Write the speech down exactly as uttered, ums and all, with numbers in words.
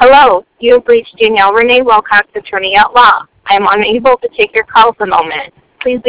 Hello, you have reached Danielle Renee Wilcox, attorney at law. I am unable to take your call at the moment.